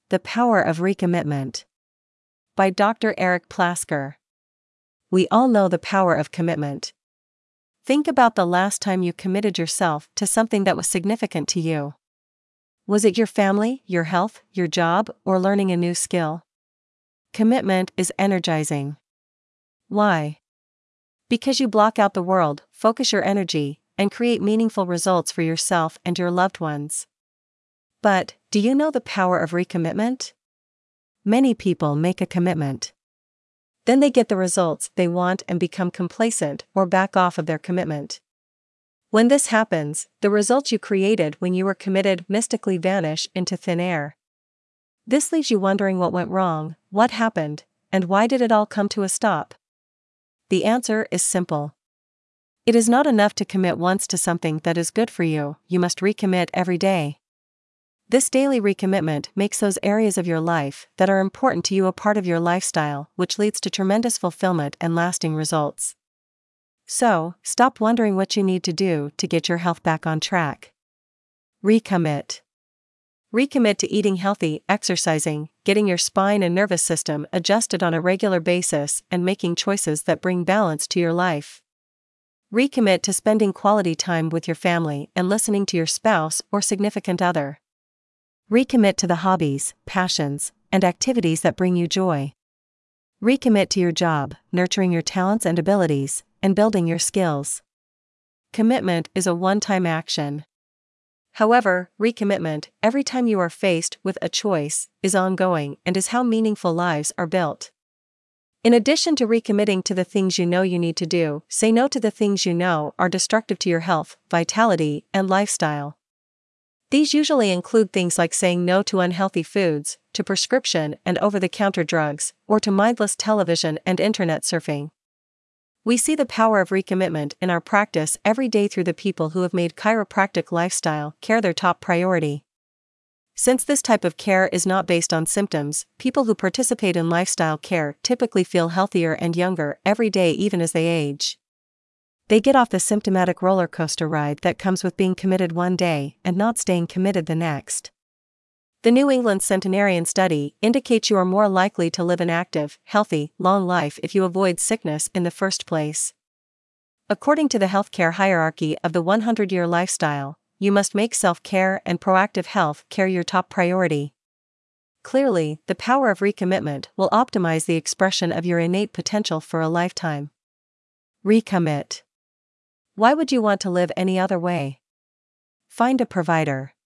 The Power of Recommitment. By Dr. Eric Plasker. We all know the power of commitment. Think about the last time you committed yourself to something that was significant to you. Was it your family, your health, your job, or learning a new skill? Commitment is energizing. Why? Because you block out the world, focus your energy, and create meaningful results for yourself and your loved ones. But, do you know the power of recommitment? Many people make a commitment. Then they get the results they want and become complacent or back off of their commitment. When this happens, the results you created when you were committed mystically vanish into thin air. This leaves you wondering what went wrong, what happened, and why did it all come to a stop? The answer is simple. It is not enough to commit once to something that is good for you, you must recommit every day. This daily recommitment makes those areas of your life that are important to you a part of your lifestyle, which leads to tremendous fulfillment and lasting results. So, stop wondering what you need to do to get your health back on track. Recommit. Recommit to eating healthy, exercising, getting your spine and nervous system adjusted on a regular basis, and making choices that bring balance to your life. Recommit to spending quality time with your family and listening to your spouse or significant other. Recommit to the hobbies, passions, and activities that bring you joy. Recommit to your job, nurturing your talents and abilities, and building your skills. Commitment is a one-time action. However, recommitment, every time you are faced with a choice, is ongoing and is how meaningful lives are built. In addition to recommitting to the things you know you need to do, say no to the things you know are destructive to your health, vitality, and lifestyle. These usually include things like saying no to unhealthy foods, to prescription and over-the-counter drugs, or to mindless television and internet surfing. We see the power of recommitment in our practice every day through the people who have made chiropractic lifestyle care their top priority. Since this type of care is not based on symptoms, people who participate in lifestyle care typically feel healthier and younger every day even as they age. They get off the symptomatic roller coaster ride that comes with being committed one day and not staying committed the next. The New England Centenarian Study indicates you are more likely to live an active, healthy, long life if you avoid sickness in the first place. According to the healthcare hierarchy of the 100-year lifestyle, you must make self-care and proactive health care your top priority. Clearly, the power of recommitment will optimize the expression of your innate potential for a lifetime. Recommit. Why would you want to live any other way? Find a provider.